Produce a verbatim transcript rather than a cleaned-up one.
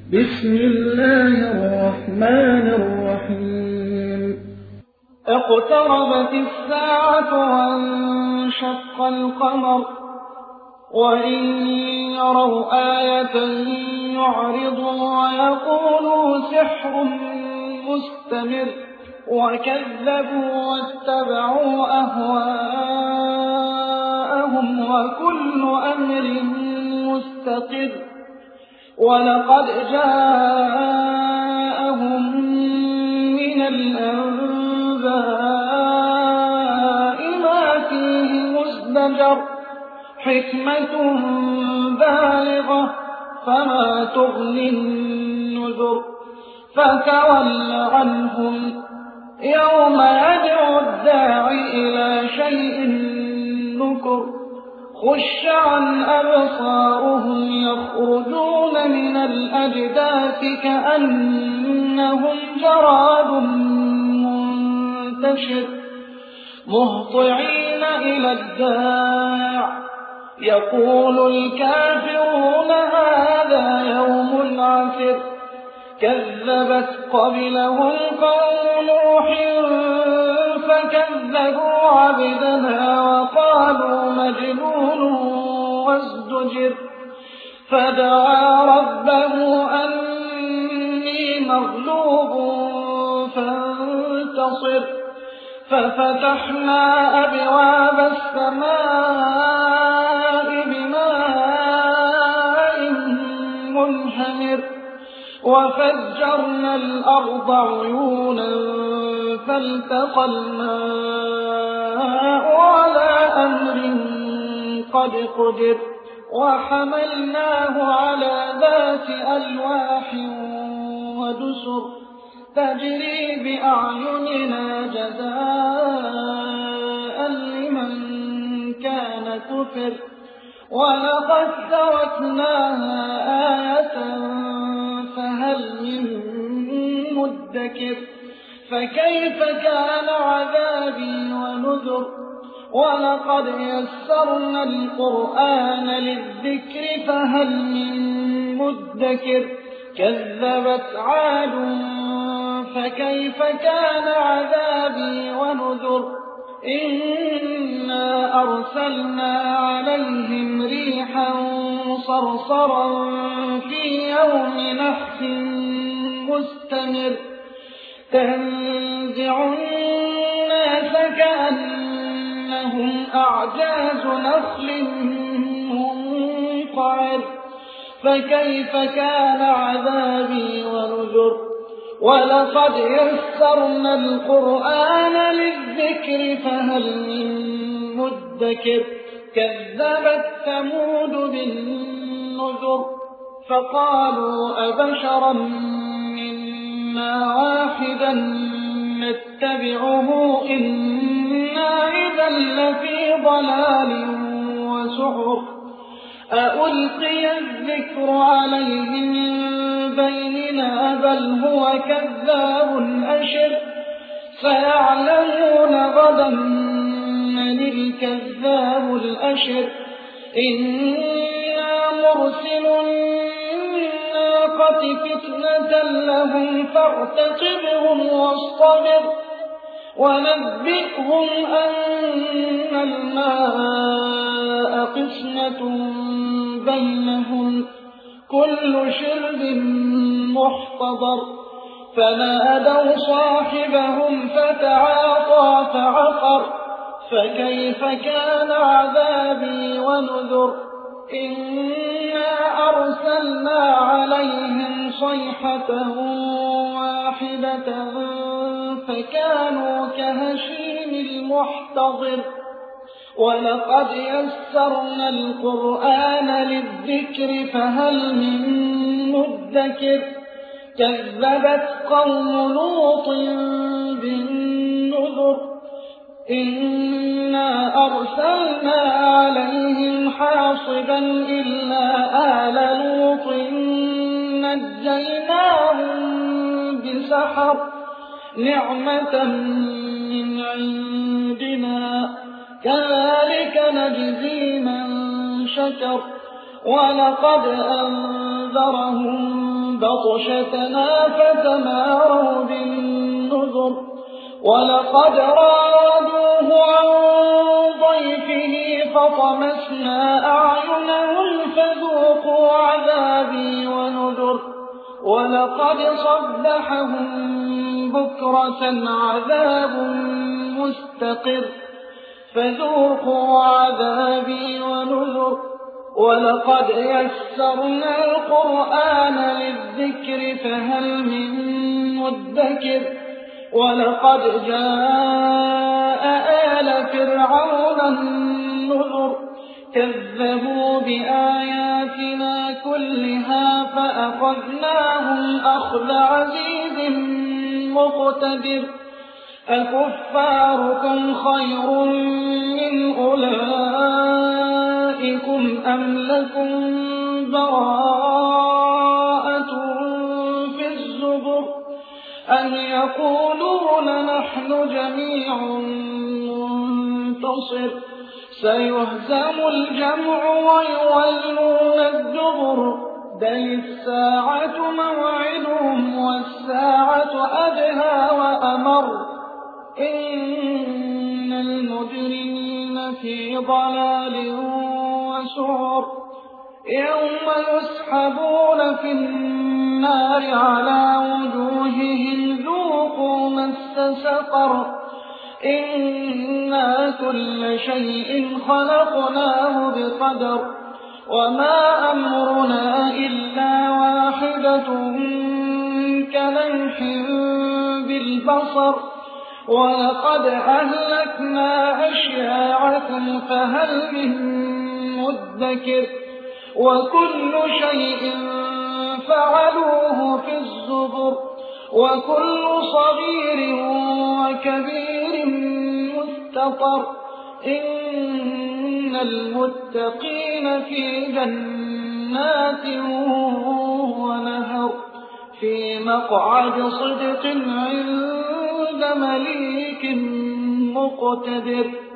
بسم الله الرحمن الرحيم اقتربت الساعة وانشق القمر وإن يروا آية يعرضوا ويقولوا سحر مستمر وكذبوا واتبعوا أهواءهم وكل أمر مستقر ولقد جاءهم من الأنباء ما فيه مزدجر حكمة بالغة فما تغني النذر فتول عنهم يوم يدعو الداعي إلى شيء نكر خش عن أبصارهم يخرجون من الأجداث كأنهم جراد منتشر مهطعين إلى الداع يقول الكافرون هذا يوم عسر كذبت قبلهم قوم نوح فكذبوا عبدنا وقالوا مجنون وازدجر فدعا ربه أني مغلوب فانتصر ففتحنا أبواب السماء بماء منهمر وفجرنا الأرض عيونا فالتقى الماء على أمر قد قدر وحملناه على ذات ألواح ودسر تجري بأعيننا جزاء لمن كان كفر ولقد تركناها آية فهل من مدكر فكيف كان عذابي ونذر ولقد يسرنا القرآن للذكر فهل من مدكر كذبت عاد فكيف كان عذابي ونذر إنا أرسلنا عليهم ريحا صرصرا في يوم نحس مستمر تنزع الناس كأنهم أعجاز نخل منقعر فكيف كان عذابي ونذر ولقد يسرنا القرآن للذكر فهل من مدكر كذبت ثمود بالنذر فقالوا أبشرا منا واحدا نتبعه إنا إذا لفي ضلال وسعر أألقي الذكر عليه من بيننا بل هو كذاب أشر سيعلمون غدا من الكذاب الأشر إنا مرسل الناقة فتنة لهم فارتقبهم واصطبر ونبئهم أن الماء قسمة بينهم كل شرب محتضر فنادوا صاحبهم فتعاطى فعقر فكيف كان عذابي ونذر إنا أرسلنا عليهم صيحة واحدة فكانوا كهشيم المحتضر ولقد يسرنا القرآن للذكر فهل من مدكر كذبت قوم لوط بالنذر إنا أرسلنا عليهم حاصبا إلا آل لوط نجيناهم بسحر نعمة من عندنا كذلك نجزي من شكر ولقد أنذرهم بطشتنا فتماروا بالنذر ولقد راودوه عن ضيفه فطمسنا أعينهم فذوقوا عذابي ونذر ولقد صبحهم بكرة عذاب مستقر فذوقوا عذابي ونذر ولقد يسرنا القرآن للذكر فهل من مدكر ولقد جاء آل فرعون النذر كذبوا بآياتنا كلها فأخذناهم أخذ عزيز مقتدر أكفاركم خير من أولئكم أم لكم براءة في الزبر أن يقولون نحن جميع منتصر سيهزم الجمع ويولون الدبر بل الساعة موعدهم والساعة أدهى وأمر إن المجرمين في ضلال وسعر يوم يسحبون في النار على وجوههم ذوقوا مس سقر إنا كل شيء خلقناه بقدر وما أمرنا إلا واحدة كلمح بالبصر ولقد أهلكنا أشياعكم فهل من مدكر وكل شيء فعلوه في الزبر وكل صغير وكبير مستطر إن المتقين في جنات ونهر في مقعد صدق عند مليك مقتدر